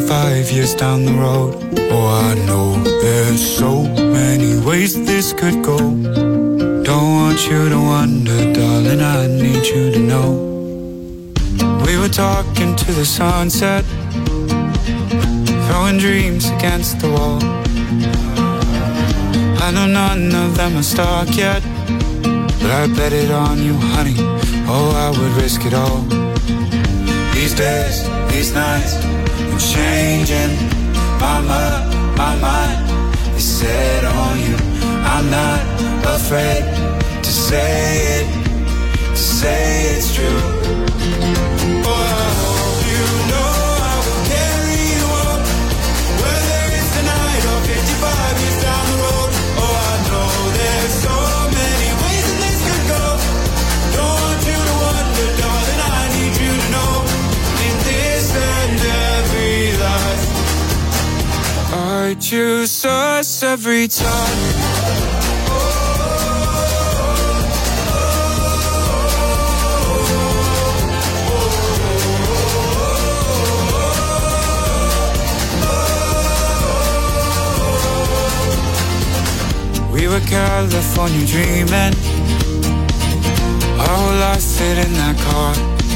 55 years down the road. Oh, I know there's so many ways this could go. Don't want you to wonder, darling, I need you to know. We were talking to the sunset, throwing dreams against the wall. I know none of them are stuck yet, but I bet it on you, honey. Oh, I would risk it all. These days, these nights, I'm changing my mind is set on you. I'm not afraid to say it's true. Oh, I hope you know I will carry you on, whether it's tonight or 55 years down the road. Oh, I know there's so many ways that this could go. Don't want you to wonder, darling, I need you to know. In this and every life, I choose us every time. We were California dreaming, our whole life fit in that car.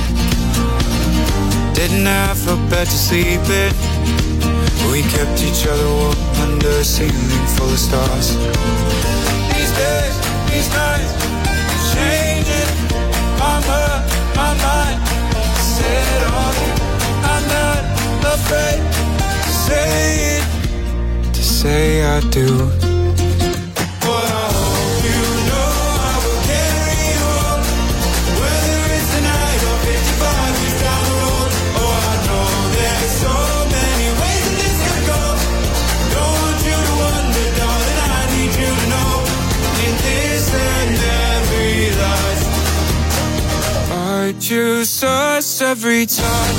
Didn't have a bed to sleep in, we kept each other warm under a ceiling full of stars. These days, these nights, changing my mind, set on you. I'm not afraid to say I do. I choose us every time.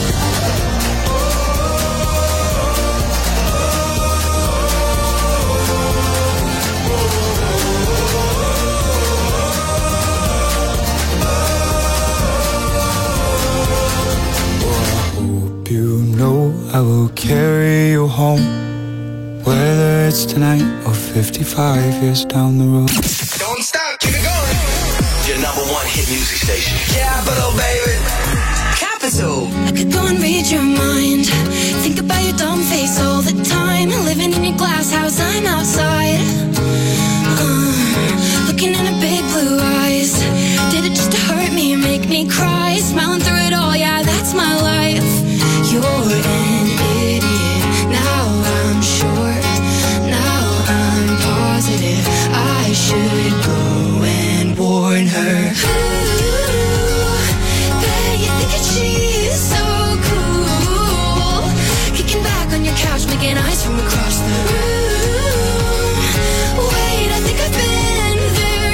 I will carry you home, whether it's tonight or 55 years down the road. Don't stop, keep it going. Your number one hit music station. Capital, baby. Capital. I could go and read your mind, think about your dumb face all the time. Living in your glass house, I'm outside, looking in her big blue eyes. Did it just to hurt me or make me cry? Smiling through it all, yeah, that's my life. You're an idiot, now I'm sure, now I'm positive I should go and warn her. Ooh, bet you think that she's so cool, kicking back on your couch, making eyes from across the room. Wait, I think I've been there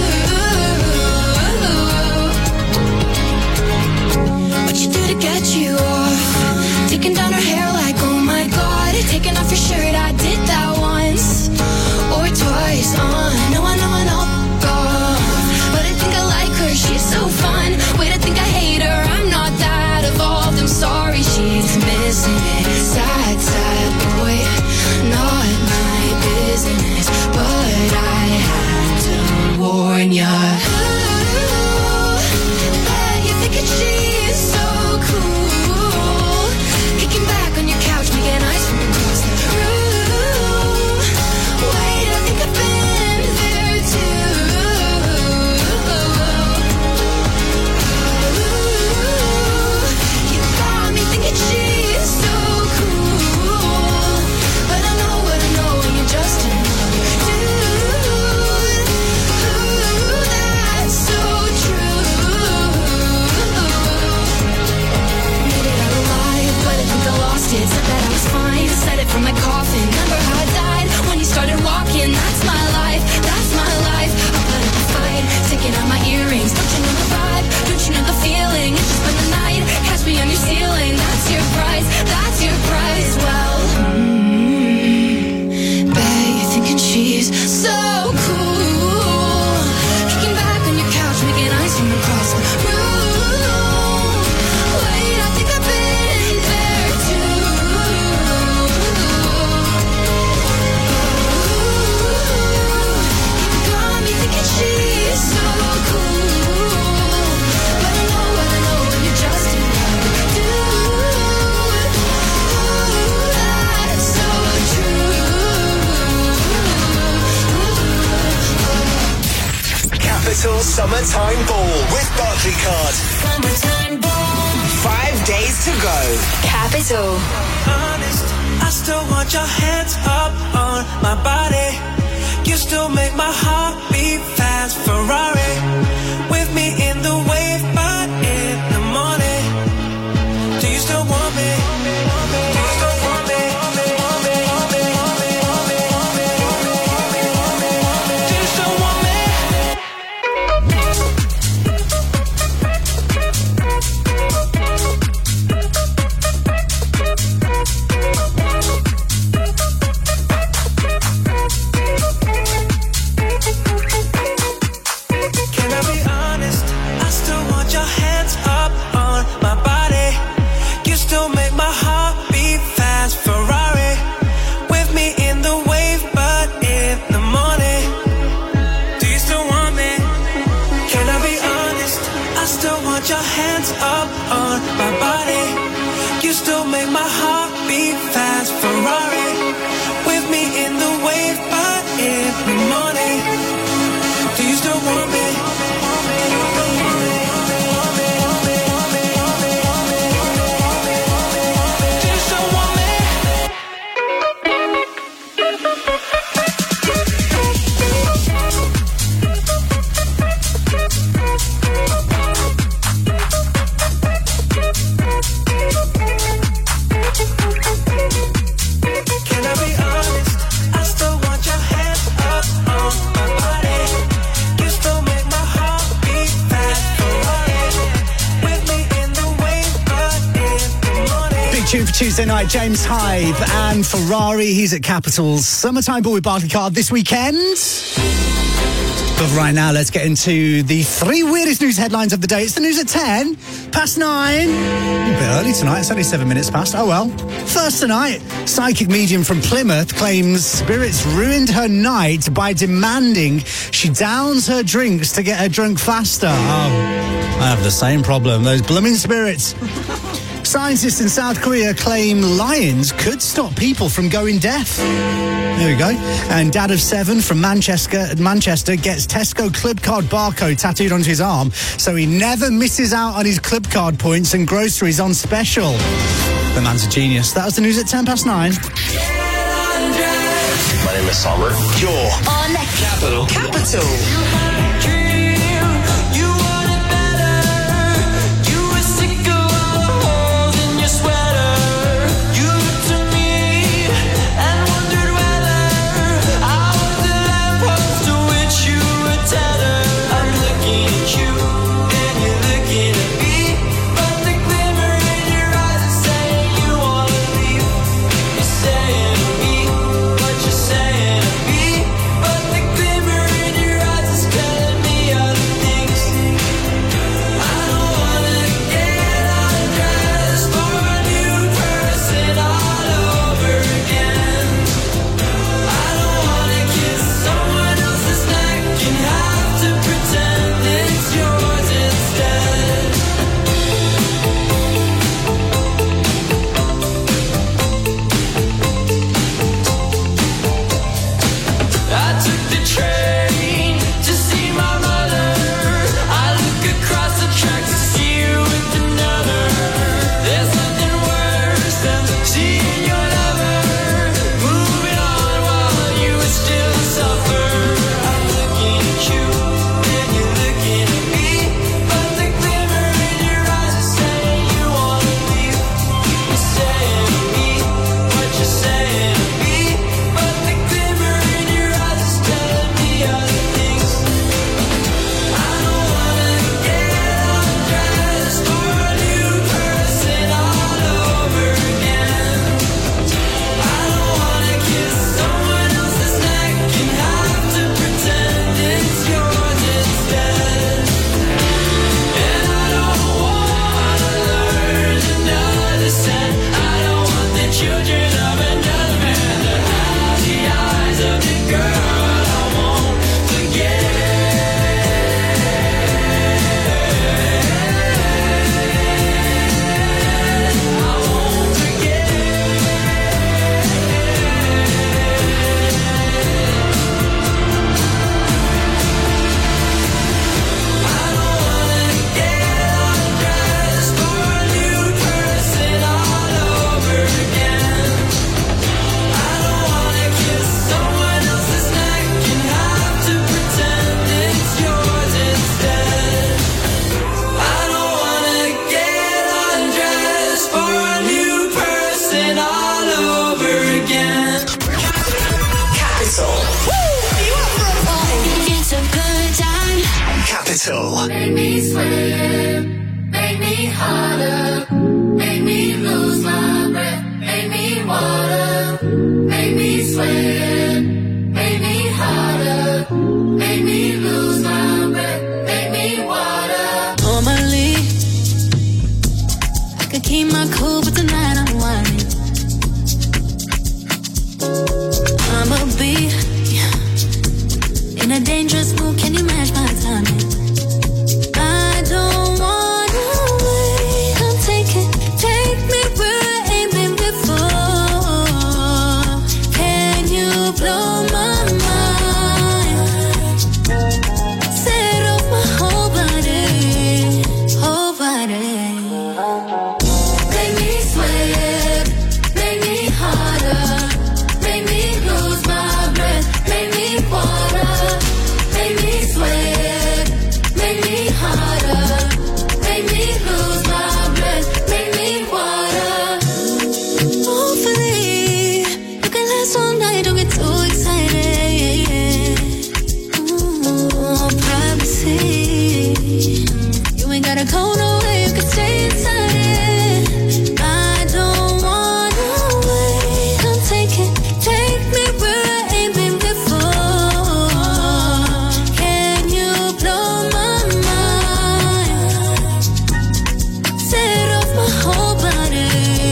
too. What you do to get you off? Taking down her hair like, oh my god. Taking off your shirt, I did that once or twice. I know I know, but I think I like her, she's so fun. Wait, I think I hate her, I'm not that evolved. I'm sorry, she's missing it. Sad, sad boy, not my business, but I had to warn ya. Ooh, bet you think that she's so cool, kicking back on your couch, making eyes from across the room. Wait, I think I've been there too. Ooh, you got me thinking she's so cool, but I know what I know when you're just another dude. Ooh, that's so true. Made it out alive, but I think I lost it. Said that I was fine, said it from my coffin. Remember how I died when you started walking? That's my life, that's my life. I'll put up a fight, taking out my earrings. Don't you know the vibe? Don't you know the feeling? It's just been the night, catch me on your ceiling. That's your price, that's your price. Well, bet you're thinking she's so cool, kicking back on your couch, making eyes from across the room. Wait, I think I've been there too. Capital Summertime Ball with Barclaycard. Summertime ball. 5 days to go. Capital. Honest, I still want your hands up on my body. You still make my heart beat fast. Ferrari with me in the wave, but in the morning. Do you still want me? Do you still want me? Do you still want me? Can I be honest? I still want your hands up on my body. You still make my heart beat fast. Ferrari with me in the wave, but in the morning. Do you still want me? Can I be honest? I still want your hands up on my body. You still make my heart beat fast. Ferrari with me in the wave, but in the morning. Do you still want me? Do you still want me? Can I be honest? I still want your hands up on my body. You still make my heart beat fast. Ferrari with me in the wave, but in the morning. Big tune for Tuesday night, James Hyde and Ferrari. He's at Capital's Summertime Ball with Barclaycard this weekend. But right now, let's get into the 3 weirdest news headlines of the day. It's the news at 10 past 9. A bit early tonight, it's only 7 minutes past. Oh well. First tonight, psychic medium from Plymouth claims spirits ruined her night by demanding she downs her drinks to get her drunk faster. Oh, I have the same problem, those blooming spirits. Scientists in South Korea claim lions could stop people from going deaf. There we go. And dad of 7 from Manchester gets Tesco Club Card barcode tattooed onto his arm so he never misses out on his Club Card points and groceries on special. The man's a genius. That was the news at 10 past 9. My name is Summer. You're On Capital. Capital. Make me sweat, make me harder, make me lose my breath, make me water, make me sweat, make me harder, make me lose my breath, make me water. Normally, I could keep my cool, but tonight I'm whining. I'ma be in a dangerous mood, can you match my timing? I don't wanna wait, take me where I ain't been before. Can you blow my mind? Set off my whole body. Make me sweat, make me harder, make me lose my breath, make me water, make me sweat, make me harder, make me lose my breath, make me water. Hopefully, you can last all night, don't get too excited. Ooh, privacy. You ain't gotta go nowhere, you can stay inside it. I don't wanna wait, come take me where I ain't been before. Can you blow my mind? Set off my whole body.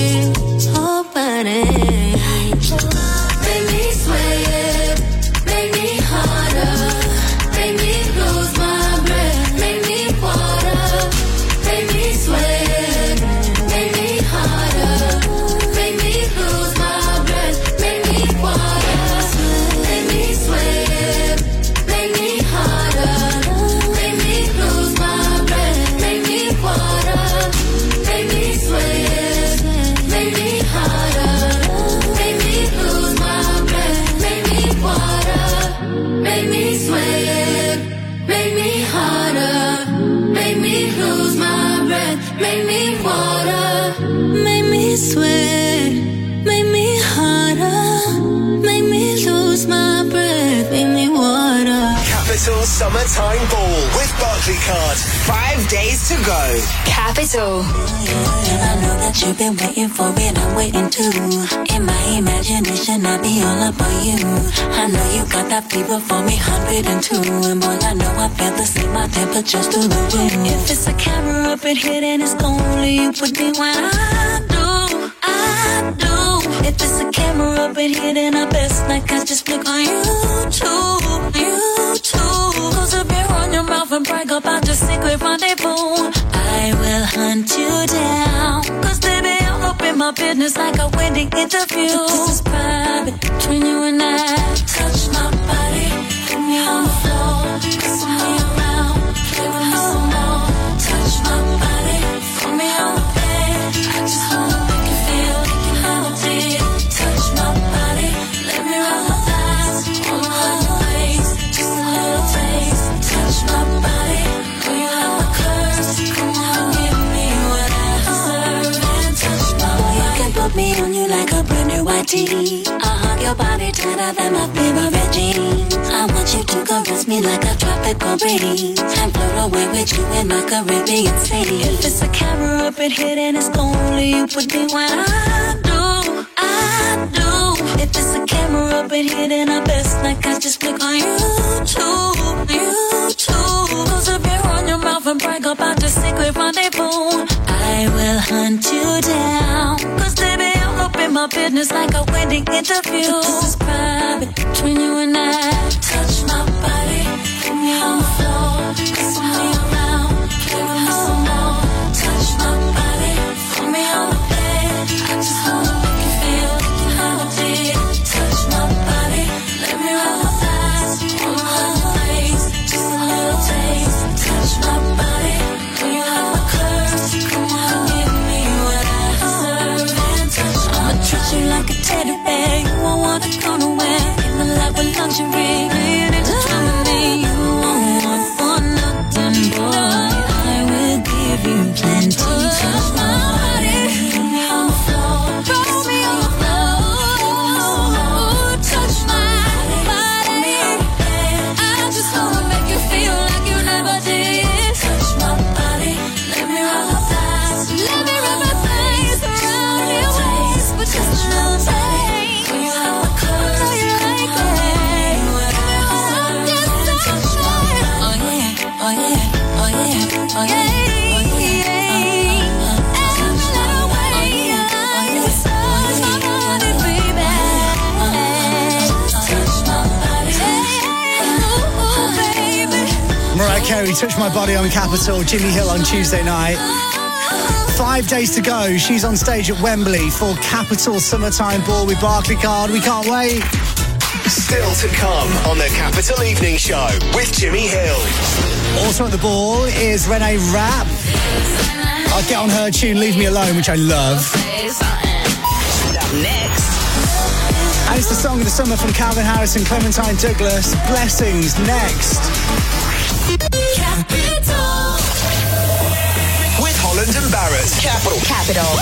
Make me sweat, make me harder, make me lose my breath, make me water, make me sweat, make me harder, make me lose my breath, make me water, make me sweat, make me harder, make me lose my breath, make me water, make me sweat, make me harder, make me lose my breath, make me water, make me sweat, make me harder, make me lose my breath, make me water. Make me sweat, make me harder, make me lose my breath, make me water. Capital Summertime Ball with Barclaycard. 5 days to go. Capital. And I know that you've been waiting for it, I'm waiting too. In my imagination, I'll be all up on you. I know you got that fever for me, 102. And boy, I know I feel the same, my temperature's through the roof. If it's a camera up in here, then it's only you put me when I do. If it's a camera up in here, then I best like I just click on YouTube. Close a beer on your mouth and brag about your secret rendezvous. I will hunt you down, cause baby, I'll open my business like a wedding interview. This is private between you and I. Touch my body, put me on the floor, kiss me around, play with me some more. Touch my body, put me on the bed, I just wanna make you feel how I did. Touch my body, let me roll my thighs, on my waist, just a little taste. Touch my body, know you have my curves, come on, give me what I deserve. And touch my body, you can put me on you like a brand new white tee. I'll hug your body tighter than my favorite jeans. I want you to caress me like a tropical breeze and float away with you in my Caribbean sea. If it's a camera up in here, then it's only you put me when I do. If it's a camera up in here, then I best like I just click on YouTube. Close a beer on your mouth and brag about your secret rendezvous. I will hunt you down, cause baby, I'll open my business like a wedding interview. This is private between you and I. Touch my body, put me on the floor, kiss me around, play with me some more. Touch my body, put me on the bed, I just wanna make you feel how I did. Touch my body, let me roll my thighs, on my waist, just a little taste. Touch my body, know you have my curves, come on, give me what I deserve. And touch, I'ma treat you like a teddy bear, you won't wanna go nowhere. In the love with lingerie, laying in the time with me. You won't want for nothing, boy, I will give you plenty. Touch my body, put me on the floor, throw me on the floor. Touch my body, I just wanna make you feel like you never did. Mariah Carey, Touch My Body on Capital, Jimmy Hill on Tuesday night. 5 days to go. She's on stage at Wembley for Capital Summertime Ball with Barclaycard. We can't wait. Still to come on the Capital Evening Show with Jimmy Hill. Also at the ball is Renee Rapp. I'll get on her tune, Leave Me Alone, which I love. Next. And it's the song of the summer from Calvin Harris and Clementine Douglas. Blessings, next. Capital. With Holland and Barrett. Capital.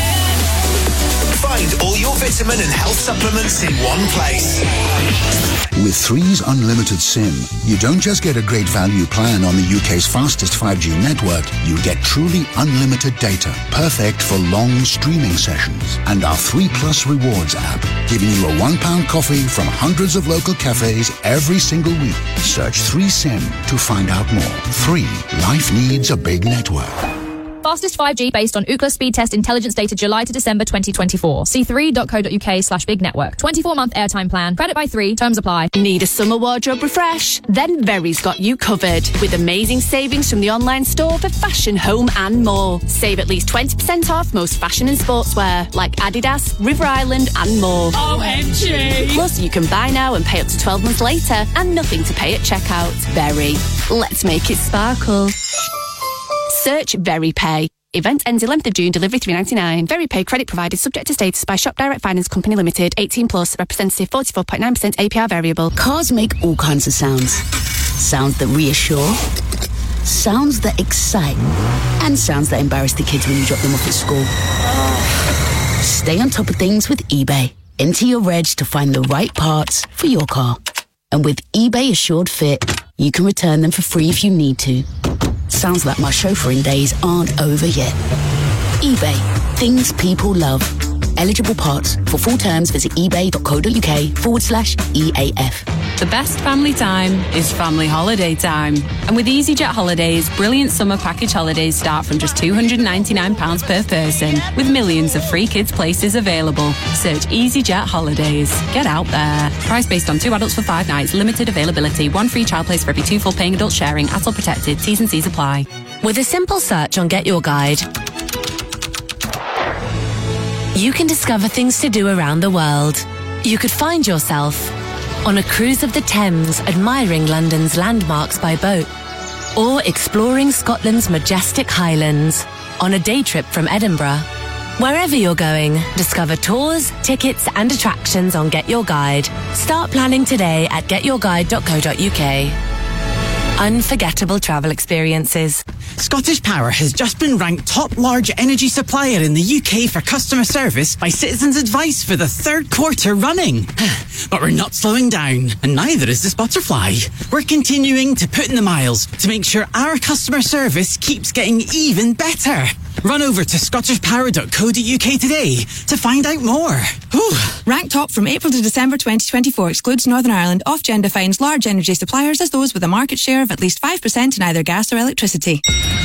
Find all your vitamin and health supplements in one place. With Three's Unlimited SIM, you don't just get a great value plan on the UK's fastest 5G network, you get truly unlimited data, perfect for long streaming sessions. And our 3 Plus Rewards app, giving you a £1 coffee from hundreds of local cafes every single week. Search 3SIM to find out more. 3. Life needs a big network. Fastest 5G based on Ookla speed test intelligence data July to December 2024. See 3.co.uk/big network. 24-month airtime plan. Credit by 3. Terms apply. Need a summer wardrobe refresh? Then Very's got you covered with amazing savings from the online store for fashion, home and more. Save at least 20% off most fashion and sportswear like Adidas, River Island and more. OMG! Plus you can buy now and pay up to 12 months later and nothing to pay at checkout. Very. Let's make it sparkle. Search VeryPay. Event ends 11th of June, delivery $3.99. VeryPay credit provided subject to status by Shop Direct Finance Company Limited. 18 plus, representative 44.9% APR variable. Cars make all kinds of sounds. Sounds that reassure, sounds that excite, and sounds that embarrass the kids when you drop them off at school. Stay on top of things with eBay. Enter your reg to find the right parts for your car. And with eBay Assured Fit, you can return them for free if you need to. Sounds like my chauffeuring days aren't over yet. eBay. Things people love. Eligible parts. For full terms, visit ebay.co.uk/EAF. The best family time is family holiday time. And with EasyJet Holidays, brilliant summer package holidays start from just £299 per person, with millions of free kids places available. Search EasyJet Holidays. Get out there. Price based on 2 adults for 5 nights. Limited availability. 1 free child place for every 2 full paying adults sharing. ATOL protected. T's and C's apply. With a simple search on Get Your Guide, you can discover things to do around the world. You could find yourself on a cruise of the Thames, admiring London's landmarks by boat, or exploring Scotland's majestic Highlands on a day trip from Edinburgh. Wherever you're going, discover tours, tickets and attractions on Get Your Guide. Start planning today at getyourguide.co.uk. Unforgettable travel experiences. Scottish Power has just been ranked top large energy supplier in the UK for customer service by Citizens Advice for the 3rd quarter running. But we're not slowing down, and neither is this butterfly. We're continuing to put in the miles to make sure our customer service keeps getting even better. Run over to scottishpower.co.uk today to find out more. Whew. Ranked top from April to December 2024 excludes Northern Ireland. Ofgem defines large energy suppliers as those with a market share of at least 5% in either gas or electricity.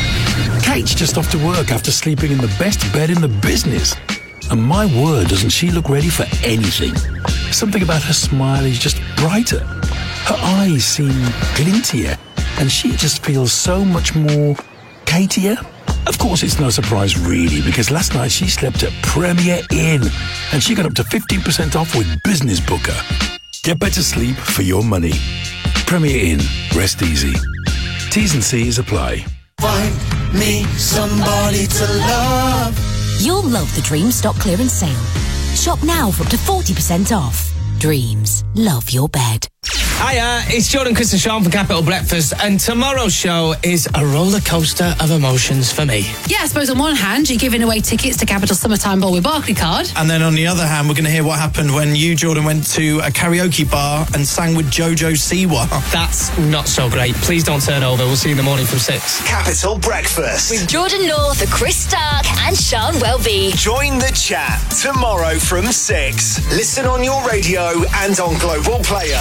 Kate's just off to work after sleeping in the best bed in the business. And my word, doesn't she look ready for anything? Something about her smile is just brighter. Her eyes seem glintier. And she just feels so much more Katier. Of course, it's no surprise really, because last night she slept at Premier Inn and she got up to 15% off with Business Booker. Get better sleep for your money. Premier Inn. Rest easy. T's and C's apply. Find me somebody to love. You'll love the Dreams stock clearance sale. Shop now for up to 40% off. Dreams. Love your bed. Hiya, it's Jordan, Chris and Sean from Capital Breakfast, and tomorrow's show is a roller coaster of emotions for me. Yeah, I suppose on one hand, you're giving away tickets to Capital Summertime Ball with Barclaycard. And then on the other hand, we're going to hear what happened when you, Jordan, went to a karaoke bar and sang with Jojo Siwa. That's not so great. Please don't turn over. We'll see you in the morning from 6. Capital Breakfast. With Jordan North, Chris Stark and Sean Welby. Join the chat tomorrow from 6. Listen on your radio and on Global Player.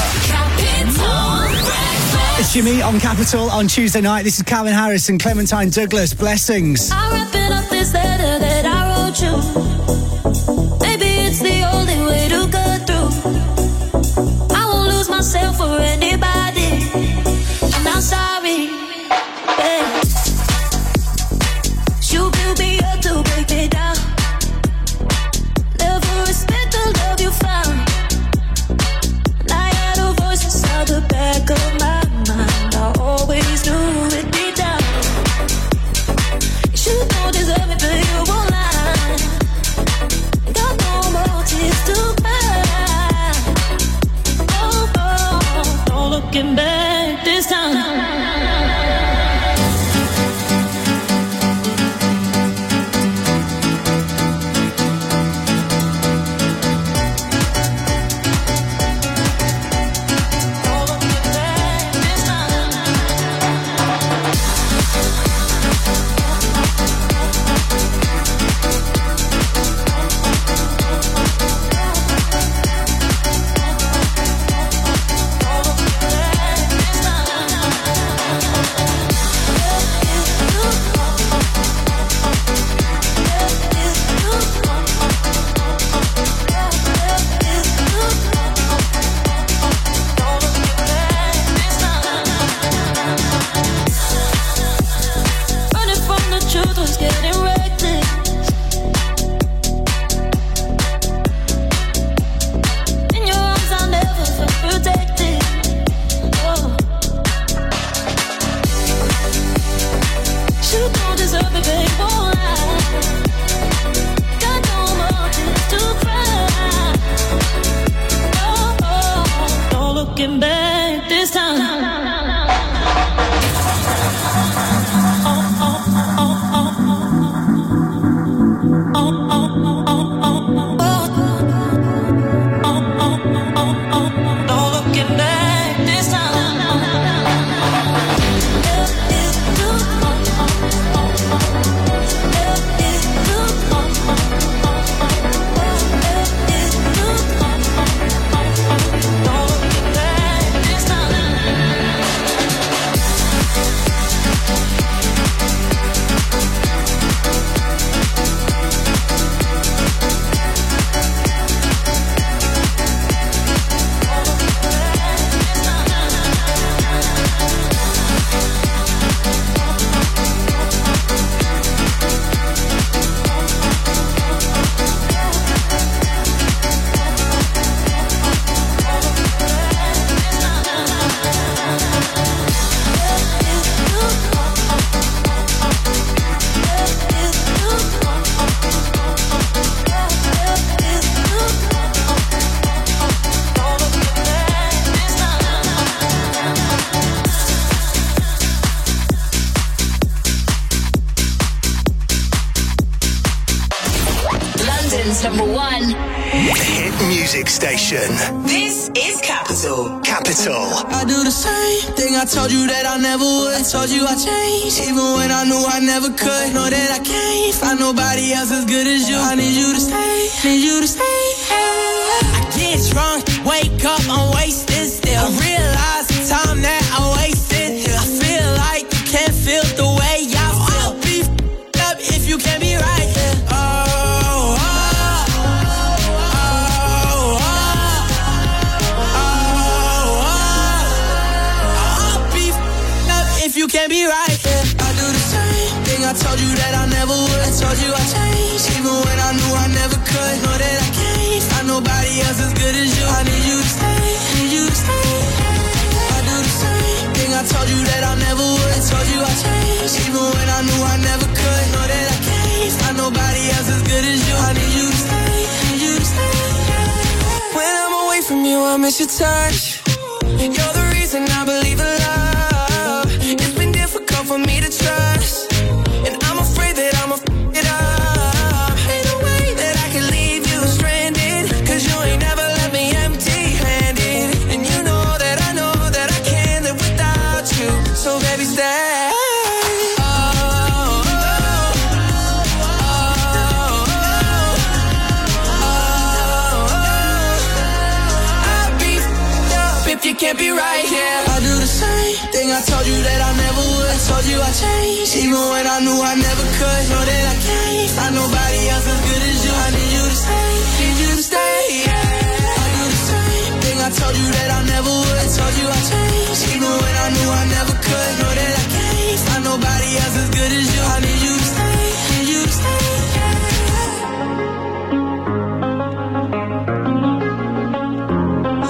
It's Jimmy on Capital on Tuesday night. This is Calvin Harris and Clementine Douglas. Blessings. I'm wrapping up this letter that I wrote you. Maybe it's the only way to go through. I won't lose myself for anybody. And I'm sorry back this time. Looking back this time. This is Capital. I do the same thing I told you that I never would. I told you I changed, even when I knew I never could. Know that I can't find nobody else as good as you. I need you to stay, need you to stay. I get drunk, wake up, I'm wasted still. I realize the time that I wasted. I feel like you can't feel the way I feel. I'll be up if you can't be right here. You can't be right, yeah. I do the same thing I told you that I never would. I told you I changed, even when I knew I never could. Know that I can't find nobody else as good as you. I need you to stay, need you to stay. I do the same thing I told you that I never would. I told you I changed, even when I knew I never could. Know that I can't find nobody else as good as you. I need you to stay, need you to stay. When I'm away from you, I miss your touch. You're the reason I believe in love. It's been difficult for me to trust, and I'm afraid that I'ma f*** it up. Ain't no way that I can leave you stranded, 'cause you ain't never left me empty-handed. And you know that I can't live without you. So baby, stay. I'll be f***ed up if you can't be right here. I do the same thing I told you that I never would. I told you I changed, even when I knew I never could. Know that I can't find nobody else as good as you. I need you to stay, need you to stay, yeah. I do the same thing I told you that I never would. I told you I changed, even when I knew I never could. Know that I can't find nobody else as good as you. I need you to stay, need you to stay,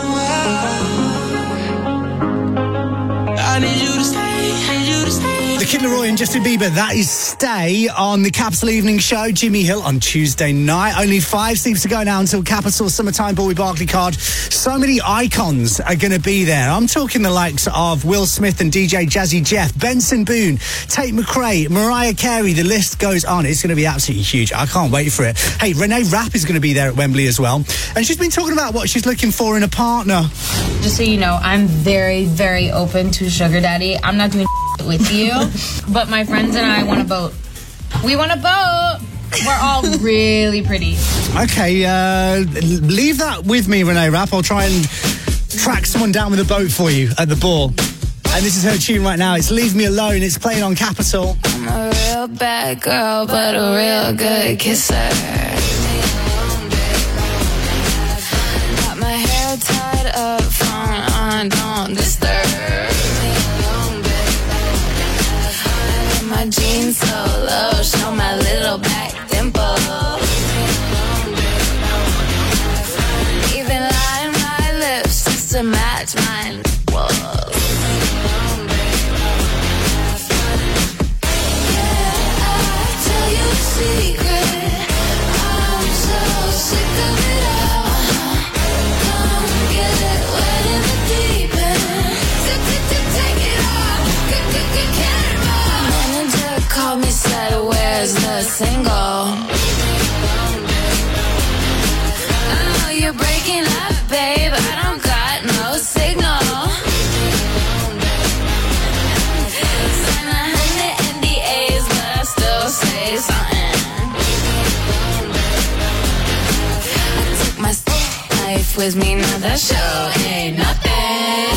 I need you to stay, need you to stay. The Kid Laroi and Justin Bieber. That is Stay on the Capital Evening Show. Jimmy Hill on Tuesday night. Only 5 seats to go now until Capital Summertime Ball with Barclaycard. So many icons are going to be there. I'm talking the likes of Will Smith and DJ Jazzy Jeff, Benson Boone, Tate McRae, Mariah Carey. The list goes on. It's going to be absolutely huge. I can't wait for it. Hey, Renee Rapp is going to be there at Wembley as well. And she's been talking about what she's looking for in a partner. Just so you know, I'm very, very open to sugar daddy. I'm not doing with you, but my friends and I want a boat. We want a boat. We're all really pretty. Okay, leave that with me, Renee Rapp. I'll try and track someone down with a boat for you at the ball. And this is her tune right now. It's Leave Me Alone. It's playing on Capital. I'm a real bad girl, but a real good kisser. Got my hair tied up, phone on, don't disturb. My jeans so low, show my little back dimple. Even line my lips just to match mine. Whoa. Yeah, I'll tell you a secret. I'm so sick of it all. Come get wet in the deep end. Take it off. Called me, said, where's the single? I know you're breaking up, babe. I don't got no signal. Sign 100 NDAs, but I still say something. I took my life with me, now that show ain't nothing.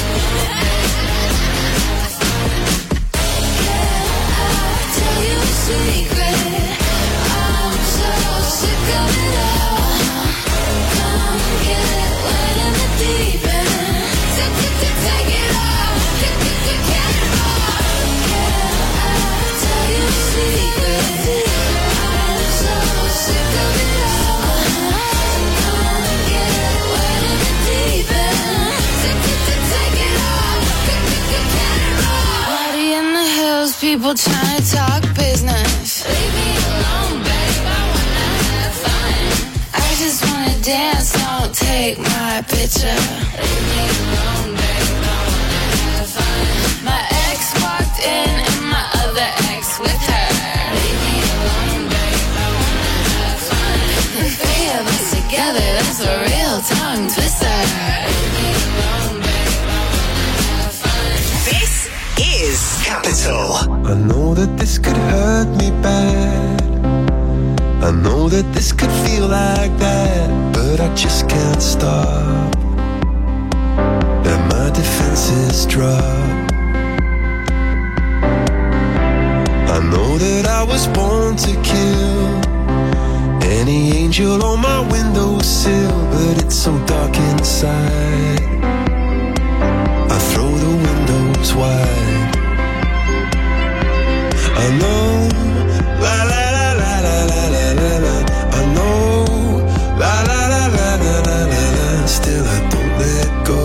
Secret. I'm so sick of it all. Come get wet in the deep end. Take it off. Yeah, I'll tell you a secret. I'm so sick of it all. Come get wet in the deep end. Take it off. Party in the hills, people trying to talk business. Leave me alone, babe, I wanna have fun. I just wanna dance, don't take my picture. Leave me alone, babe, I wanna have fun. My ex walked in and my other ex with her. Leave me alone, babe, I wanna have fun. The three of us together, that's a real tongue twister. Leave me alone, babe, I wanna have fun. This is Capital. I know that this could hurt me bad. I know that this could feel like that, but I just can't stop. Let my defenses drop. I know that I was born to kill any angel on my windowsill, but it's so dark inside. I throw the windows wide. I know, la la la la la la la la. I know, la la la la la la la la. Still I don't let go.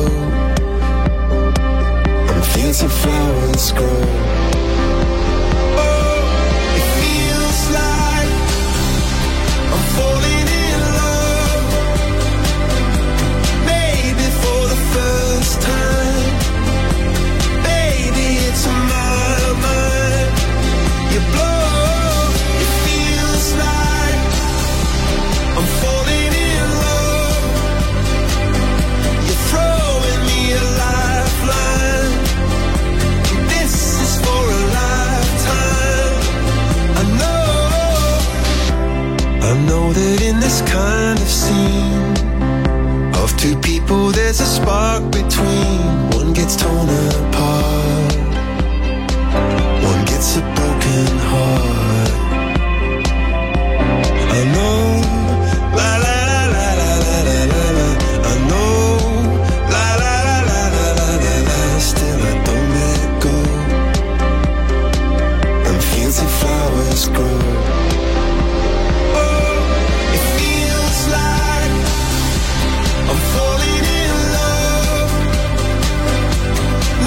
I'm fields of flowers grow. Oh, it feels like I'm falling in love. Maybe for the first time. Baby, it's my mind. You blow, it feels like I'm falling in love. You're throwing me a lifeline. This is for a lifetime. I know that in this kind of scene of two people there's a spark between. One gets torn apart, one gets a broken heart. I know, la la la la la la la la. I know, la la la la la la la la. Still I don't let go. And fields of flowers grow. Oh, it feels like I'm falling in love.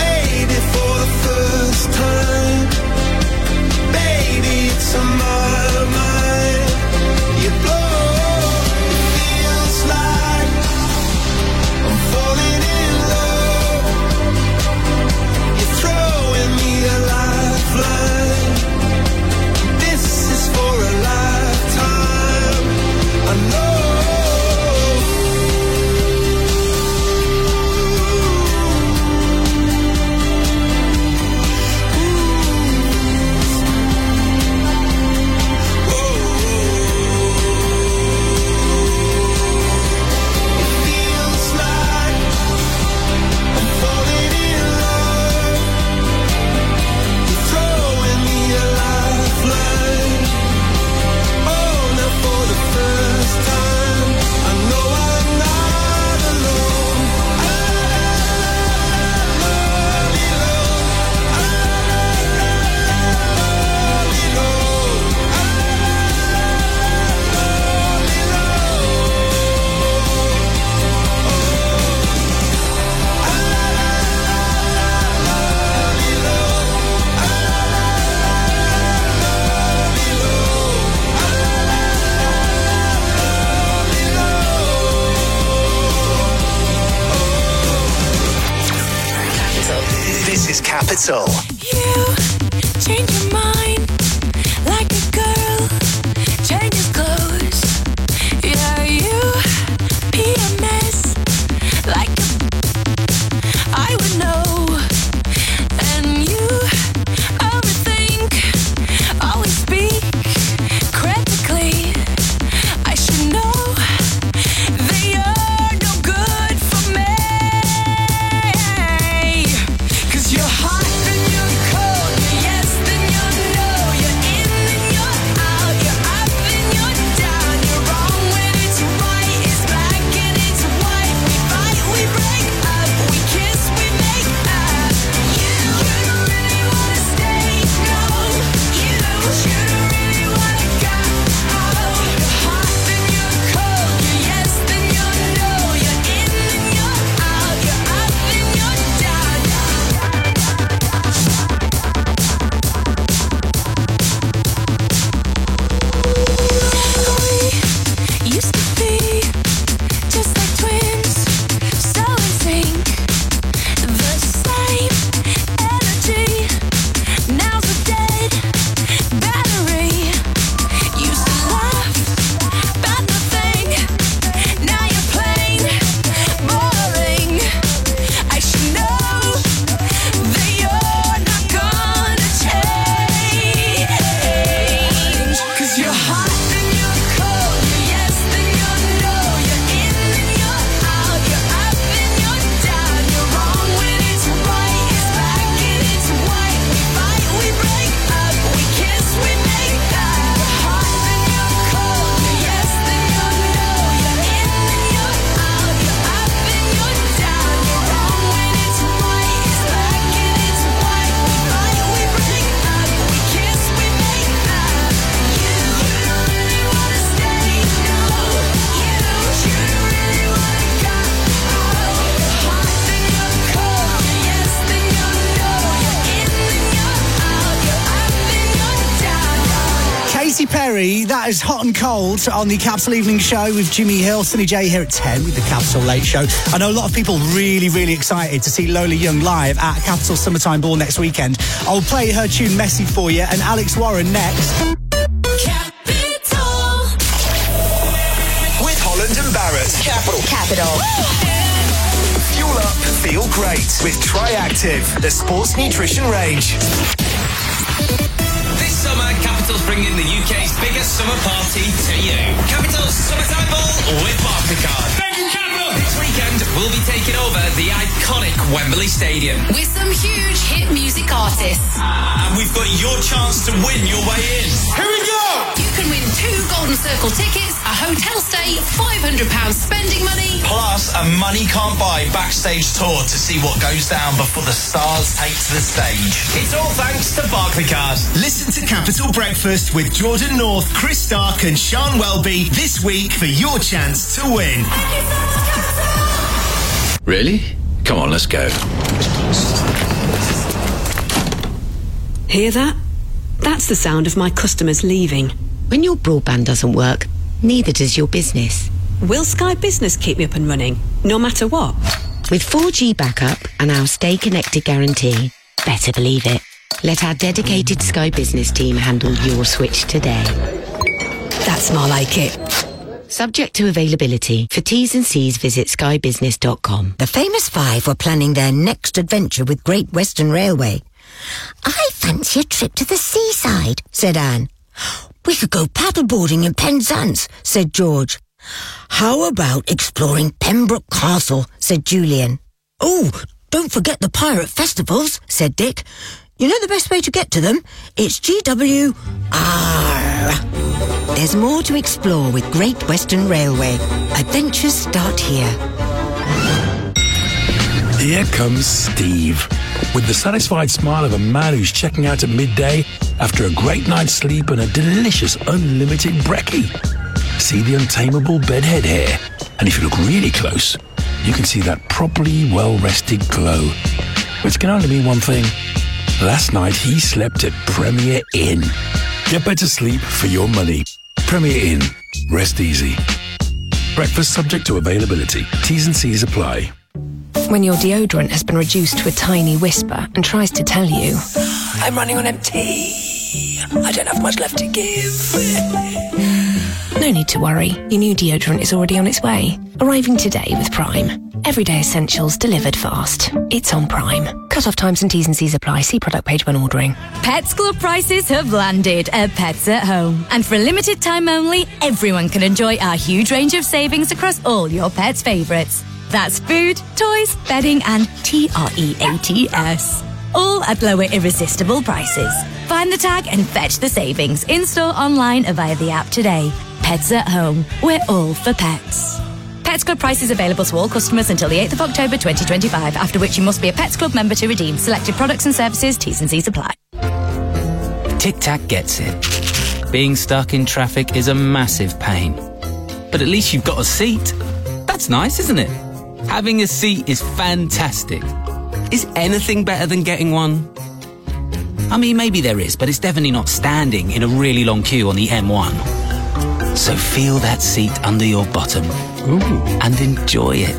This is Capital. You change your mind like a girl changes clothes. Yeah, you PMS like I would know. And you overthink, always speak critically. I should know that you're no good for me. 'Cause you're hot and you're cold, you're yes then you're no, you're in and you're out, you're up and you're down, you're wrong when it's right, it's black and it's white. We fight, we break up, we kiss, we make up. You don't really wanna stay, no. You don't really wanna go. You're hot then you're cold, you're yes then you're no, you're in and you're out, you're up and you're down. We used to be just like twins, so in sync, the same energy. Now's a dead battery. Used to laugh about nothing, now you're plain boring. I should know that you're not gonna change. 'Cause you're hot and you're cold, you're yes then you're no, you're in and you're out, you're up and you're down, you're wrong when it's right, it's black and it's white. We fight, we break up, we kiss, we make up. You're hot and you're cold, you're yes then you're no, you're in and you're out, you're up and you're down, you're wrong when it's right, it's black and it's white. We fight, we break up, we kiss, we make up. You don't really wanna stay, no. You don't really wanna go. You're hot then you're cold, you're yes then you're no, you're in and you're out, you're up and you're down. Katy Perry, that is Hot and Cold on the Capital Evening Show with Jimmy Hill, Sunny J here at 10 with the Capital Late Show. I know a lot of people really, really excited to see Lola Young live at Capital Summertime Ball next weekend. I'll play her tune Messy for you and Alex Warren next. With Holland and Barrett. Capital. Fuel up, feel great with Triactive, the sports nutrition range. This summer, Capital's bringing the UK's biggest summer party to you. Capital's Summertime Ball with Barclaycard. Thank you, Capital! This weekend, we'll be taking over the iconic Wembley Stadium. With some huge hit music artists. And we've got your chance to win your way in. Here we go! You can win 2 Golden Circle tickets, a hotel stay, £500 spending money. Plus, a money can't buy backstage tour to see what goes down before the stars take to the stage. It's all thanks to Barclaycard. Listen to Capital Breakfast with Jordan North, Chris Stark and Sean Welby this week for your chance to win. Really? Come on, let's go. Hear that? That's the sound of my customers leaving. When your broadband doesn't work, neither does your business. Will Sky Business keep me up and running, no matter what? With 4G backup and our Stay Connected guarantee, better believe it. Let our dedicated Sky Business team handle your switch today. That's more like it. Subject to availability. For T's and C's, visit skybusiness.com. The famous five were planning their next adventure with Great Western Railway. I fancy a trip to the seaside, said Anne. We could go paddleboarding in Penzance, said George. How about exploring Pembroke Castle, said Julian. Oh, don't forget the pirate festivals, said Dick. You know the best way to get to them? It's GWR. There's more to explore with Great Western Railway. Adventures start here. Here comes Steve, with the satisfied smile of a man who's checking out at midday after a great night's sleep and a delicious unlimited brekkie. See the untamable bedhead hair, and if you look really close, you can see that properly well-rested glow, which can only mean one thing. Last night he slept at Premier Inn. Get better sleep for your money. Premier Inn. Rest easy. Breakfast subject to availability. T's and C's apply. When your deodorant has been reduced to a tiny whisper and tries to tell you, I'm running on empty, I don't have much left to give. No need to worry, your new deodorant is already on its way. Arriving today with Prime. Everyday essentials delivered fast. It's on Prime. Cut-off times and T's and C's apply. See product page when ordering. Pets Club prices have landed at Pets at Home. And for a limited time only, everyone can enjoy our huge range of savings across all your pets' favourites. That's food, toys, bedding and TREATS. All at lower irresistible prices. Find the tag and fetch the savings in-store, online or via the app today. Pets at Home. We're all for pets. Pets Club prices available to all customers until the 8th of October 2025, after which you must be a Pets Club member to redeem selected products and services. T's and C's apply. Tic Tac gets it. Being stuck in traffic is a massive pain. But at least you've got a seat. That's nice, isn't it? Having a seat is fantastic. Is anything better than getting one? I mean, maybe there is, but it's definitely not standing in a really long queue on the M1. So feel that seat under your bottom. Ooh. And enjoy it.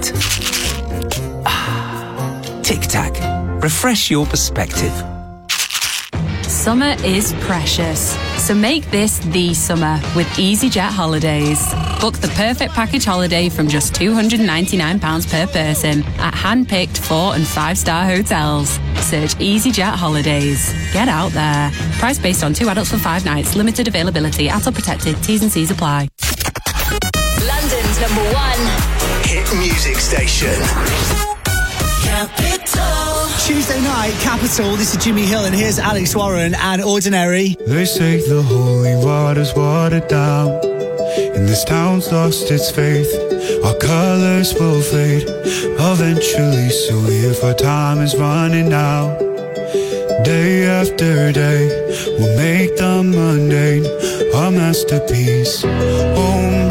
Tic Tac. Refresh your perspective. Summer is precious, so make this the summer with EasyJet Holidays. Book the perfect package holiday from just £299 per person at hand-picked 4- and 5-star hotels. Search EasyJet Holidays. Get out there. Price based on 2 adults for 5 nights. Limited availability. ATOL protected. T's and C's apply. London's #1 hit music station. Capital. Tuesday night, Capital. This is Jimmy Hill, and here's Alex Warren and Ordinary. They say the holy water's watered down, and this town's lost its faith. Our colors will fade eventually, so if our time is running out, day after day, we'll make the mundane our masterpiece. Oh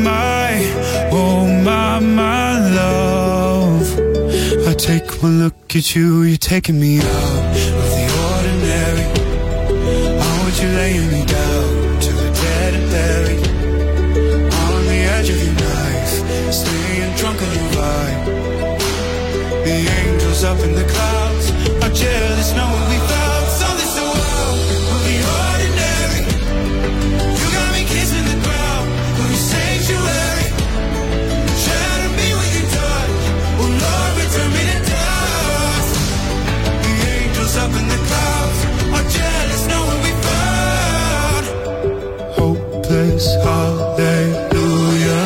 my love, I take one look at you, you're taking me out of the ordinary. How would you lay me down to the dead and buried? On the edge of your knife, staying drunk on your vibe. The angels up in the clouds are jealous knowing we found something so wild of the ordinary. You got me kissing the ground of your sanctuary. Shatter me with your touch, oh Lord, return me to dust. The angels up in the clouds are jealous knowing we found hopeless hallelujah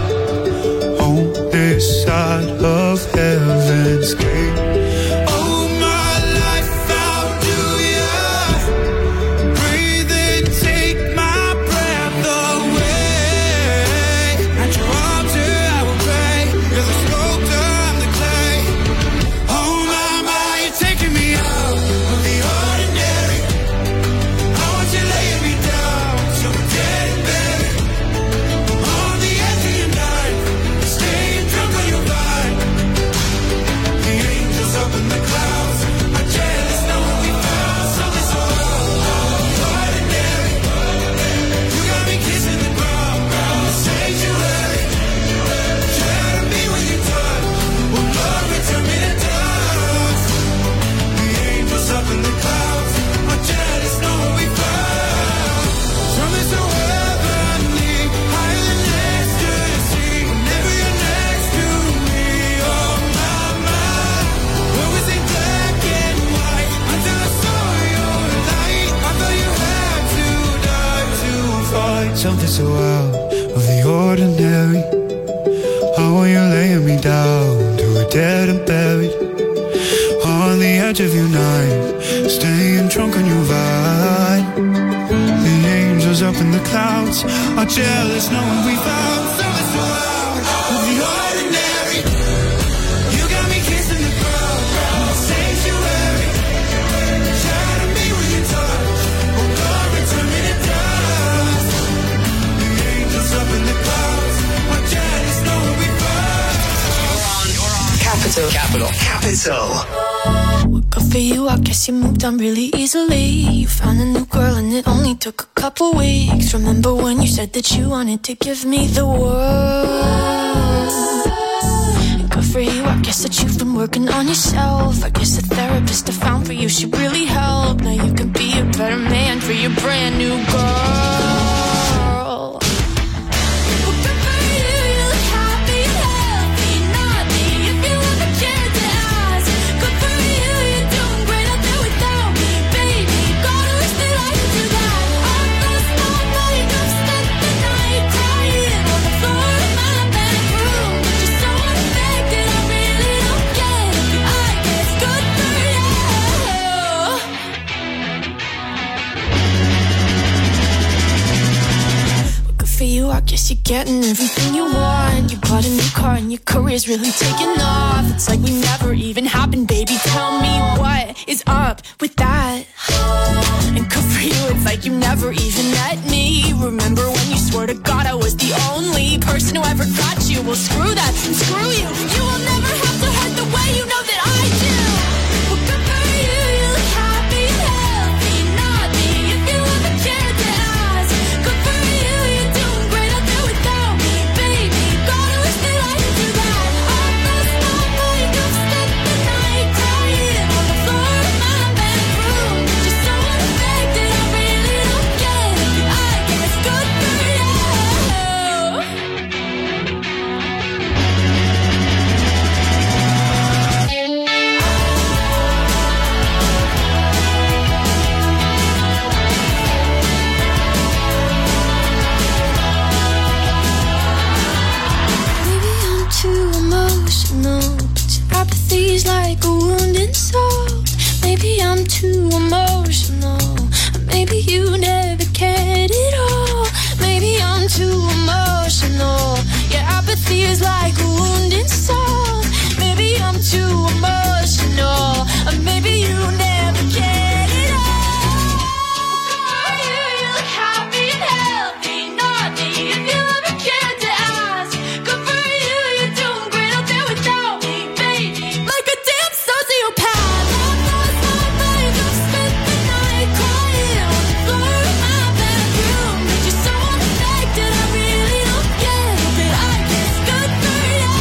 on this side of heaven's gate. Oh my life, how do you breathe and take my breath away? At your altar I will pray, you're the sculptor, I'm the clay. Oh my, you're taking me out of the ordinary. I want you laying me down so we're dead and buried. On the edge of your night, staying drunk on your vine. The angels up in the clouds are jealous knowing we found something so ordinary. You got me kissing the ground, the sanctuary. Shatter me with your touch, oh Lord, return me to dust. The angels up in the clouds are jealous knowing we found something so heavenly, higher than ecstasy. Whenever you're next to me, oh my, what was in black and white until I saw your light. I thought you had to die to find something so out of the ordinary. How are you laying me down to a dead and buried? On the edge of your night, staying drunk on your vine. The angels up in the clouds are jealous knowing we found something so out of the ordinary. You got me kissing the ground, the sanctuary. Shatter me with your touch, oh Lord, return me to dust. The angels up in the clouds are jealous knowing we found. Capital. Good for you, I guess you moved on really easily. You found a new girl and it only took a couple weeks. Remember when you said that you wanted to give me the world? Good for you, I guess guess that you've been working on yourself. I guess the therapist I found for you should really help. Now you can be a better man for your brand new girl. I guess you're getting everything you want. You bought a new car and your career's really taking off. It's like we never even happened, baby. Tell me what is up with that. And good for you, it's like you never even met me. Remember when you swore to God I was the only person who ever got you? Well, screw that and screw you. You will never have to hurt the way you know that I do. Well, good for you, you look happy and healthy. Not me, if you ever cared to ask. Good for you, you're doing great out there without me, baby. Gotta wish that I could do that. I lost my mind, I've spent the night crying on the floor of my bedroom. Just so unaffected, I really don't get it. I guess good for you. Maybe I'm too emotional, but your apathy's like a wounded soul. Maybe I'm too emotional, maybe you never cared at all. Maybe I'm too emotional, your apathy is like a wounded soul. Maybe I'm too emotional, maybe you never cared at all. You look happy and healthy, not me, if you ever cared to ask. Good for you, you're doing great out there without me, baby. Like a damn sociopath. I've lost my mind, I've spent the night crying on the floor of my bedroom. You're so unaffected, I really don't get it. I guess good for you.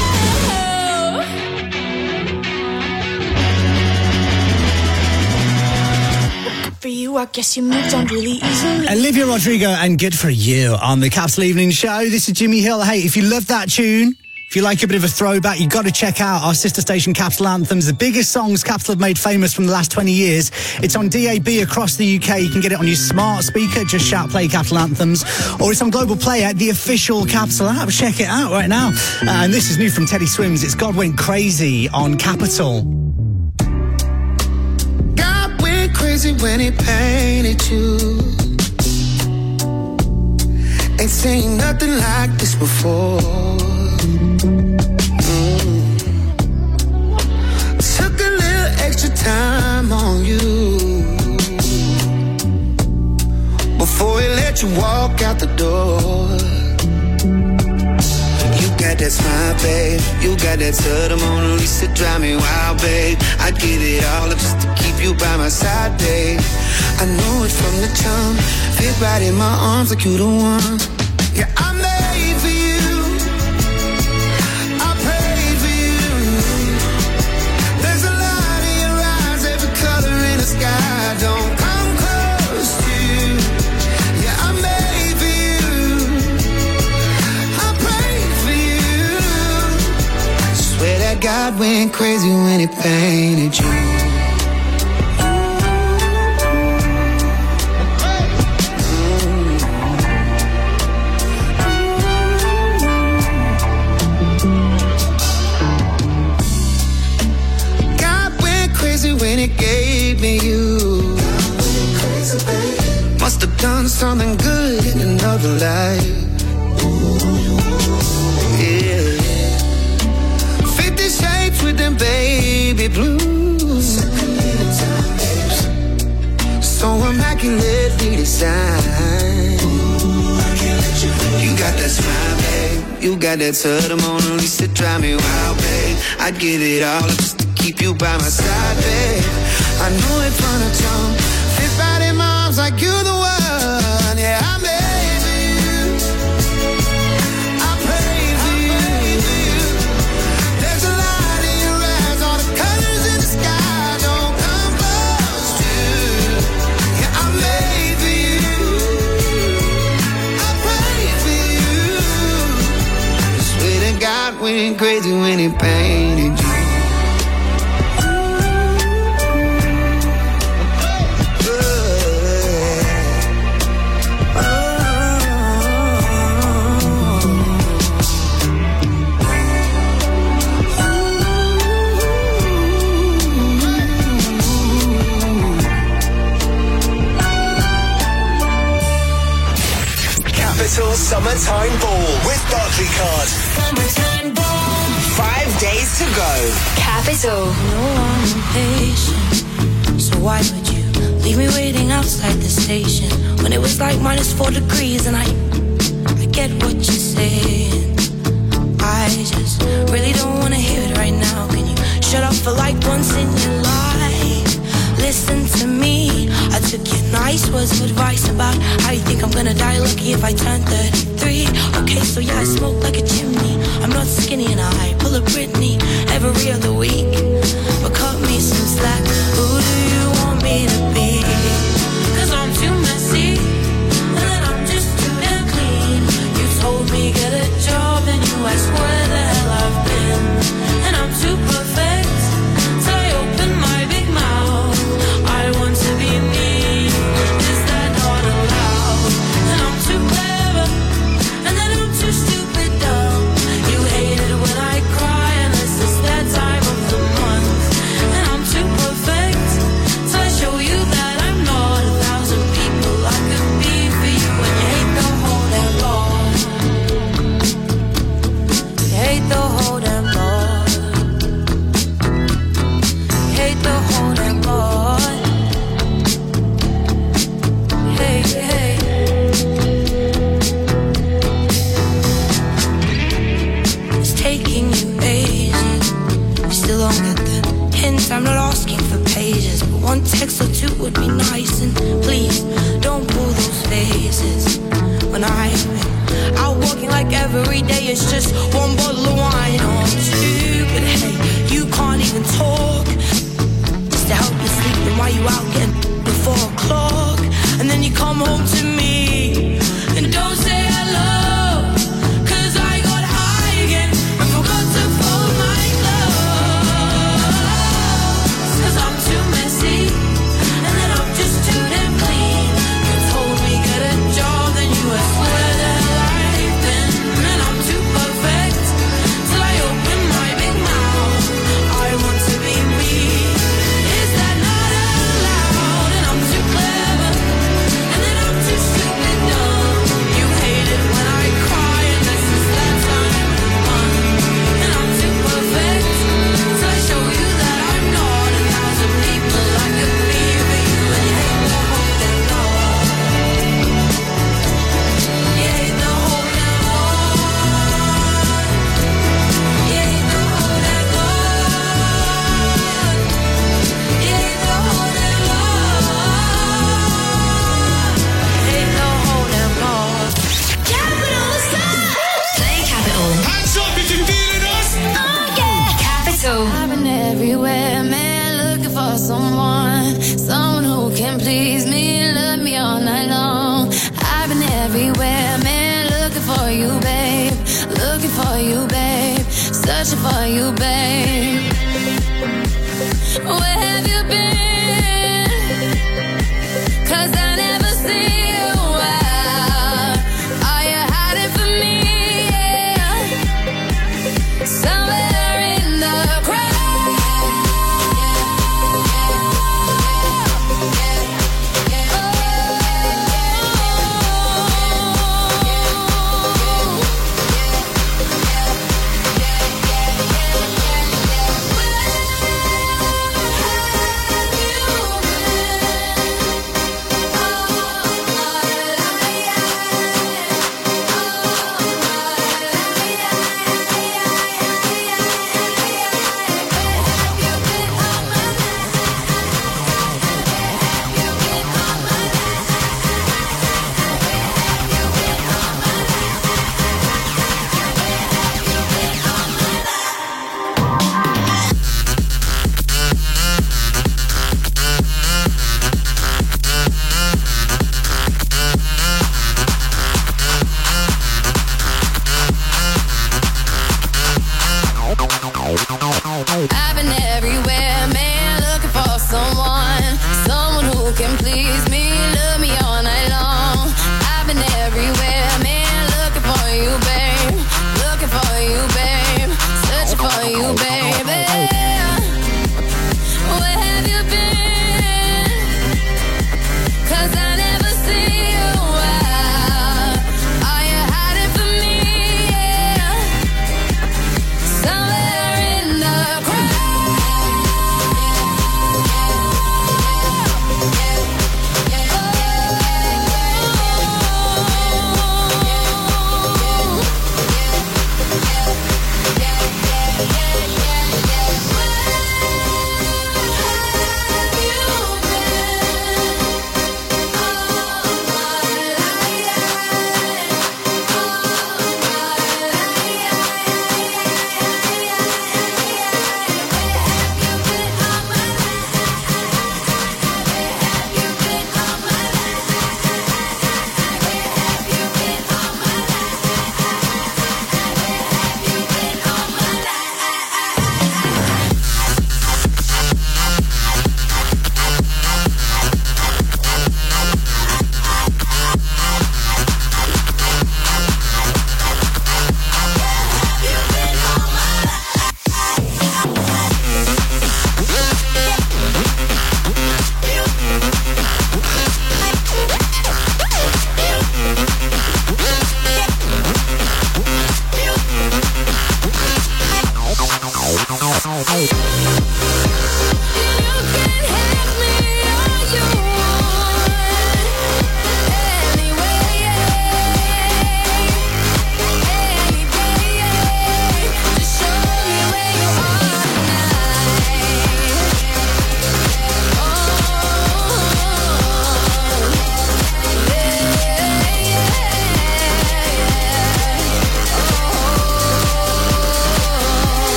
Good for you, I guess you moved on really easily. Olivia Rodrigo and Good For You on the Capital Evening Show. This is Jimmy Hill. Hey, if you love that tune, if you like a bit of a throwback, you've got to check out our sister station Capital Anthems, the biggest songs Capital have made famous from the last 20 years. It's on DAB across the UK. You can get it on your smart speaker. Just shout play Capital Anthems. Or it's on Global Player, the official Capital app. Check it out right now. And this is new from Teddy Swims. It's God Went Crazy on Capital. God went crazy when he painted you. Ain't seen nothing like this before. Took a little extra time on you before he let you walk out the door. You got that smile, babe. You got that to the Mona Lisa, drive me wild, babe. I'd give it all up just to keep you by my side, babe. I know it from the jump. Fit right in my arms like you the one. Yeah, I'm made for you. I prayed for you. There's a light in your eyes, every color in the sky. Don't come close to you. Yeah, I'm made for you. I prayed for you. Swear that God went crazy when he painted you. When it gave me you, must have done something good in another life. Yeah, 50 shapes with them baby blues, so immaculately designed. You got that smile, babe. You got that to the Mona Lisa, drive me wild, babe. I'd give it all up just to keep you by my side, babe. I know it from the jump. Fit right in my arms like you're the one. Yeah, I'm made for you. I pray for you. There's a light in your crazy when it painted you. Capital Summertime Ball with Barclaycard. Summertime Ball. 5 days to go. Capital. No, I'm impatient. So why would you leave me waiting outside the station when it was like -4 degrees? And I get what you're saying. I just really don't want to hear it right now. Can you shut up for like once in your life? Listen to me. I took your nice words of advice about how you think I'm gonna die lucky if I turn 33. Okay, so yeah, I smoke like a chimney. I'm not skinny and I pull a Britney every other week. But cut me some slack. Who do you want me to be? 'Cause I'm too messy and I'm just too damn clean. You told me get a job and you asked where the hell I've been. And I'm too perfect till I open my big mouth. I want to be me. Is that not allowed? And I'm too clever and then I'm too stupid dumb. You hate it when I cry unless it's that time of the month. And I'm too perfect till I show you that I'm not 1,000 people I could be for you. And you hate the whole damn lot. You hate the whole damn lot. You hate the whole damn lot. Hey, hey. It's taking you ages. You still don't get the hint. I'm not asking for pages, but one text or two would be nice. And please don't pull those faces when I'm out walking like every day. It's just one bottle of wine or two. But hey, you can't even talk just to help you sleep. And why you out getting before 4 o'clock? And then you come home to me and don't say hello. 'Cause I got high again and forgot to fold my clothes. 'Cause I'm too messy and then I'm just too damn clean. You told me get a job, then you asked where the hell I've been. And I'm too perfect till I open my big mouth. I want to be me. Is that not allowed? And I'm too clever and then I'm too stupid dumb. You hate it when I cry unless it's that time of the month. And I'm too perfect till I show you that I'm not 1,000 people I could be for you. And you hate the whole damn lot. You hate the whole damn lot. You hate the whole damn lot. You hate the whole damn lot. Hate the whole damn lot. Capital Star. Play Capital. Hands up if you're feeling us. Oh yeah. Capital. I've been everywhere, man, looking for someone who can please me, love me all night long. I've been everywhere, man, looking for you, babe, searching for you, babe. Where have you been? 'Cause I never see you out. Are you hiding from me? Yeah. Somewhere in the crowd. Where have you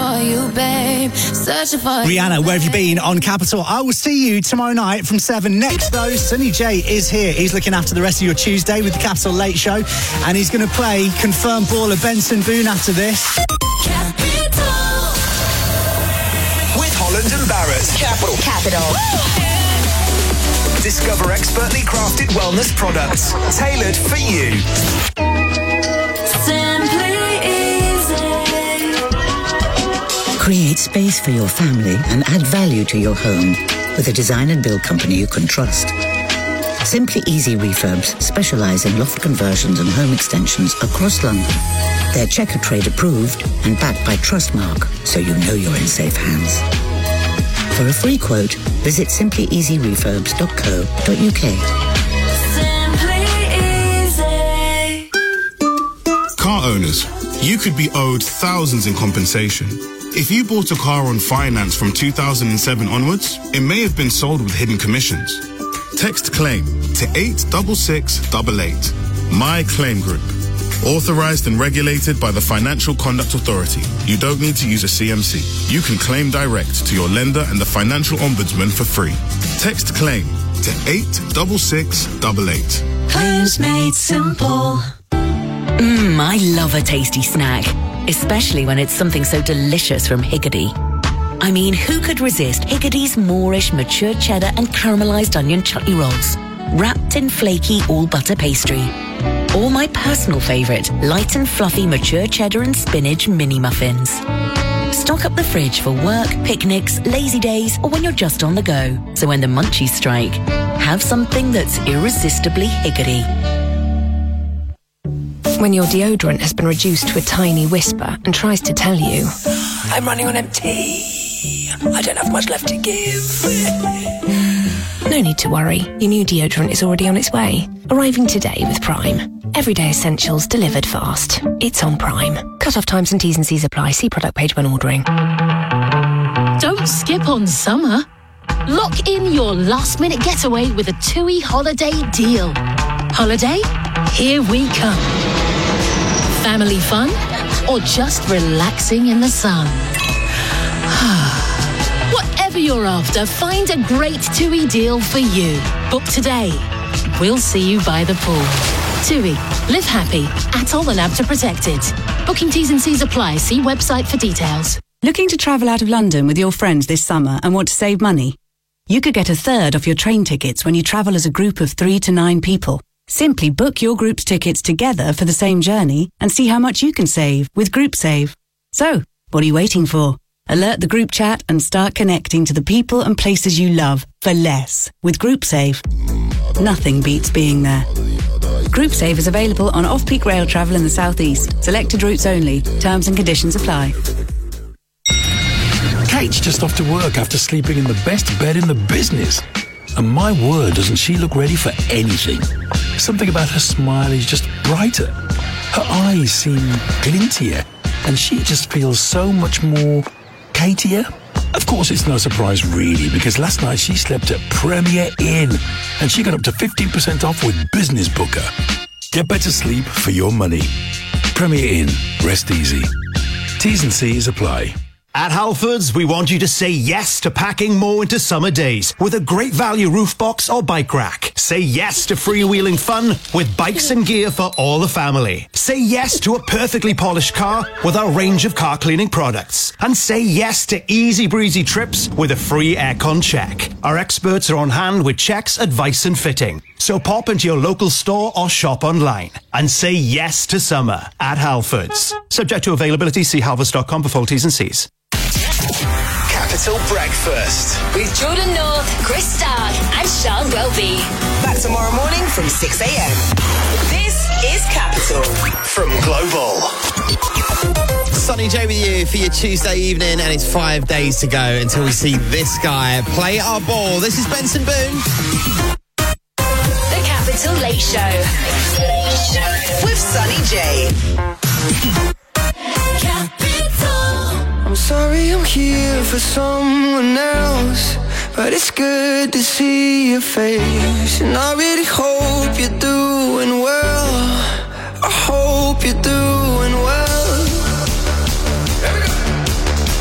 for you, babe. Searching for you. Rihanna, where have you been on Capital? I will see you tomorrow night from 7. Next, though, Sunny J is here. He's looking after the rest of your Tuesday with the Capital Late Show, and he's going to play confirmed baller Benson Boone after this. With Holland and Barrett. Capital. Discover expertly crafted wellness products tailored for you. Create space for your family and add value to your home with a design and build company you can trust. Simply Easy Refurbs specialise in loft conversions and home extensions across London. They're Checker Trade approved and backed by Trustmark, so you know you're in safe hands. For a free quote, visit simplyeasyrefurbs.co.uk. Car owners, you could be owed thousands in compensation. If you bought a car on finance from 2007 onwards, it may have been sold with hidden commissions. Text CLAIM to 86688. My Claim Group. Authorized and regulated by the Financial Conduct Authority. You don't need to use a CMC. You can claim direct to your lender and the Financial Ombudsman for free. Text CLAIM to 86688. Claims made simple. I love a tasty snack, especially when it's something so delicious from Higgidy. I mean, who could resist Higgidy's Moorish mature cheddar and caramelized onion chutney rolls, wrapped in flaky all-butter pastry? Or my personal favourite, light and fluffy mature cheddar and spinach mini muffins. Stock up the fridge for work, picnics, lazy days, or when you're just on the go. So when the munchies strike, have something that's irresistibly Higgidy. When your deodorant has been reduced to a tiny whisper and tries to tell you, I'm running on empty, I don't have much left to give. No need to worry, your new deodorant is already on its way. Arriving today with Prime. Everyday essentials delivered fast. It's on Prime. Cut-off times and T's and C's apply. See product page when ordering. Don't skip on summer. Lock in your last-minute getaway with a TUI holiday deal. Holiday? Here we come. Family fun? Or just relaxing in the sun? Whatever you're after, find a great TUI deal for you. Book today. We'll see you by the pool. TUI. Live happy. Atoll and ABTA protected. Booking T's and C's apply. See website for details. Looking to travel out of London with your friends this summer and want to save money? You could get a third off your train tickets when you travel as a group of 3 to 9 people. Simply book your group's tickets together for the same journey and see how much you can save with GroupSave. So, what are you waiting for? Alert the group chat and start connecting to the people and places you love for less with GroupSave. Nothing beats being there. GroupSave is available on off-peak rail travel in the southeast. Selected routes only. Terms and conditions apply. Kate's just off to work after sleeping in the best bed in the business. And my word, doesn't she look ready for anything? Something about her smile is just brighter. Her eyes seem glintier. And she just feels so much more Katier. Of course, it's no surprise really, because last night she slept at Premier Inn and she got up to 15% off with Business Booker. Get better sleep for your money. Premier Inn. Rest easy. T's and C's apply. At Halfords, we want you to say yes to packing more into summer days with a great value roof box or bike rack. Say yes to freewheeling fun with bikes and gear for all the family. Say yes to a perfectly polished car with our range of car cleaning products. And say yes to easy breezy trips with a free aircon check. Our experts are on hand with checks, advice and fitting. So pop into your local store or shop online and say yes to summer at Halfords. Subject to availability, see halfords.com for full T's and C's. Capital Breakfast With Jordan North, Chris Stark, and Sean Welby. Back tomorrow morning from 6 a.m. This is Capital from Global. Sunny J with you for your Tuesday evening, and it's 5 days to go until we see this guy play our ball. This is Benson Boone. The Capital Late Show. With Sunny J. I'm sorry I'm here for someone else, but it's good to see your face. And I really hope you're doing well. I hope you're doing well.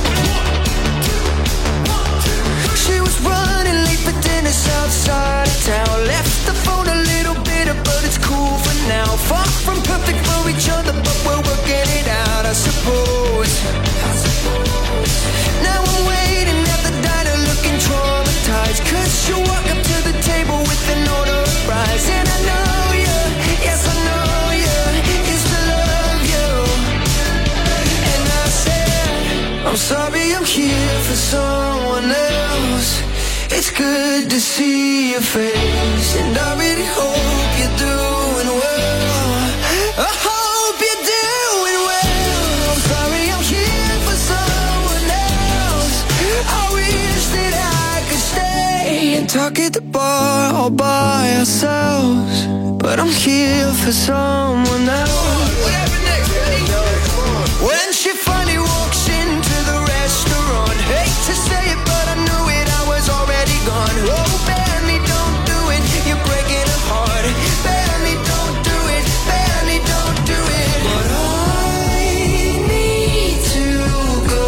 It's good to see your face, and I really hope you're doing well. I hope you're doing well. I'm sorry I'm here for someone else. I wish that I could stay and talk at the bar all by ourselves, but I'm here for someone else. What happened next? When she finally walks into the restaurant, hate to say it, but I knew it, I was already gone. Oh, Benny, don't do it, you're breaking her heart. Benny, don't do it, Benny, don't do it. But I need to go.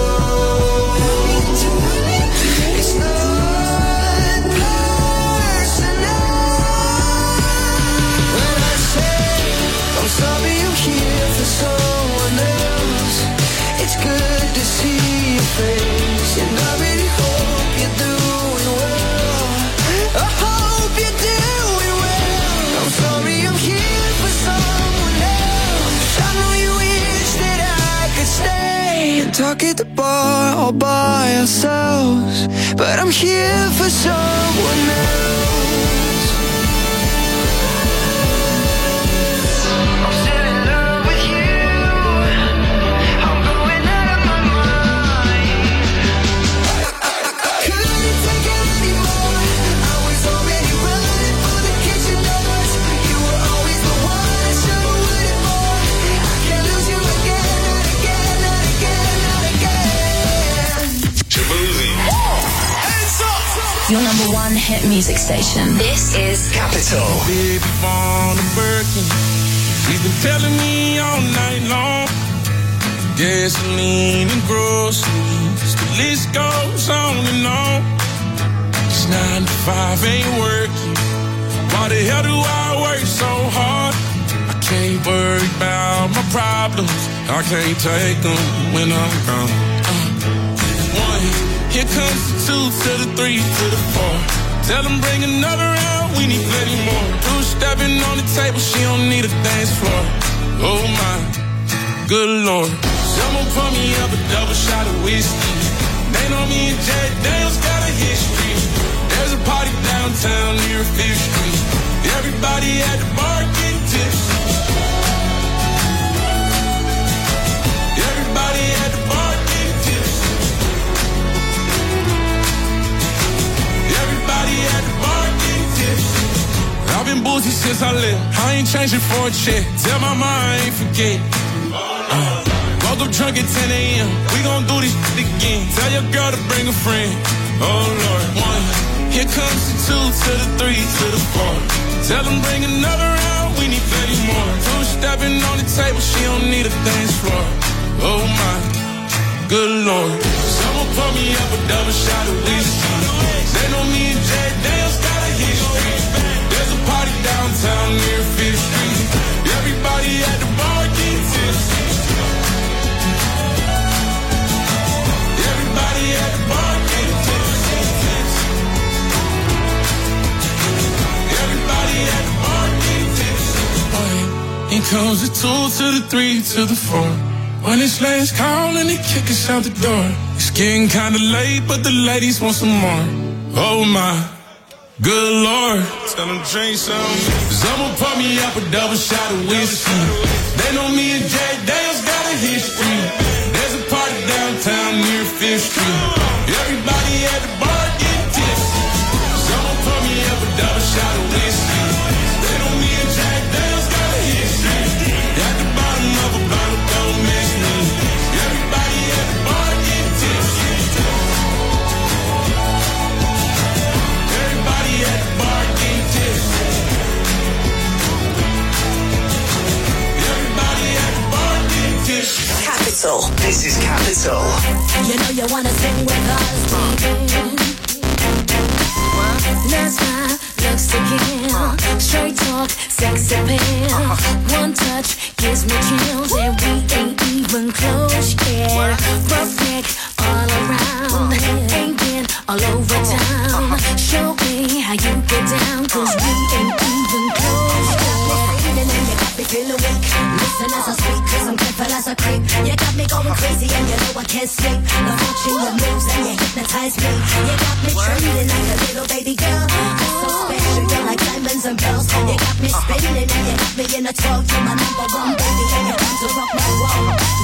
It's not personal. When I say I'm sorry I'm here for someone else, it's good to see your face, and I really hope you're doing well. I hope you're doing well. I'm sorry I'm here for someone else. I know you wish that I could stay and talk at the bar all by ourselves, but I'm here for someone else. I'm still in love with you. I'm going out of my mind. Couldn't take it anymore. I was already running for the kitchen doors. You were always the one I should've waited for. I can't lose you again, not again, not again, not again. Shabuzi. Your number one hit music station. This is Capital. Baby born a Birkin. She's been telling me all night long. Gasoline and groceries, the list goes on and on. It's 9 to 5, ain't working. Why the hell do I work so hard? I can't worry about my problems. I can't take them when I'm gone. One, here comes the 2 to the 3 to the 4. Tell them bring another round, we need plenty more. Two stepping on the table, she don't need a dance floor. Oh my, good Lord. Someone pour me up a double shot of whiskey. They know me and Jack Daniels got a history. There's a party downtown near 5th Street. Everybody at the bar getting tipsy. Everybody at the bar getting tipsy. Everybody at the bar getting tipsy. I've been boozy since I left. I ain't changing for a check. Tell my mom I ain't forget. Woke up drunk at 10 a.m. We gon' do this shit again. Tell your girl to bring a friend. Oh Lord. One, here comes the 2 to the 3 to the 4. Tell them bring another round, we need plenty more. Two stepping on the table, she don't need a dance floor. Oh my, good Lord. Someone pour me up a double shot of whiskey. They know me and Jack Daniels got a history. There's a party downtown near 5th Street. Everybody at the bar getting tipsy. Everybody at the bar getting tipsy. Everybody at the bar getting tipsy. Here comes the 2 to the 3 to the 4. When it's last call and they kick us out the door. It's getting kinda late, but the ladies want some more. Oh my, good Lord. Tell them drink some. Someone pour me up a double shot of whiskey. They know me and Jack Daniels got a history. There's a party downtown near 5th Street. Everybody at the bar getting tipsy. Someone pour me up a double shot of whiskey. They know me and Jack Daniels got a history. At the bottom of a bottle, don't miss me. Everybody at the bar getting tipsy. Everybody at the bar getting tipsy. Everybody at the bar getting tipsy. Capital. This is Capital. You know you wanna sing with us, baby. No smile, looks to kill. Straight talk, sex appeal. One touch gives me chills, and we ain't even close yet. Rough neck all around, ain't been all over town. Show me how you get down, 'cause we ain't even close yet. And you got me feeling weak. Listen as I speak, 'cause I'm careful as a creep. You got me going crazy, and you know I can't sleep. I'm watching your moves, and you hypnotize me. You got me trembling like a little baby. and I told you my number one baby, and you come to rock my world.